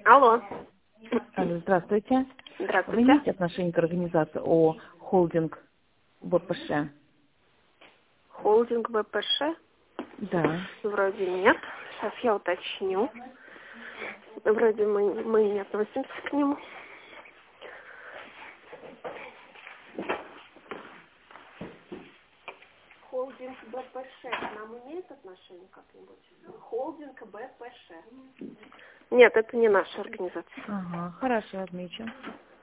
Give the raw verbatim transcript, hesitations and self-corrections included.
Алло. Алло, здравствуйте. Вы Здравствуйте. имеете отношение к организации ООО «Холдинг БПШ»? Холдинг БПШ? Да. Вроде нет. Сейчас я уточню. Вроде мы, мы не относимся к нему. Холдинг БПШ к нам имеет отношение как-нибудь? Холдинг БПШ. Нет, это не наша организация. Ага, хорошо, отмечу.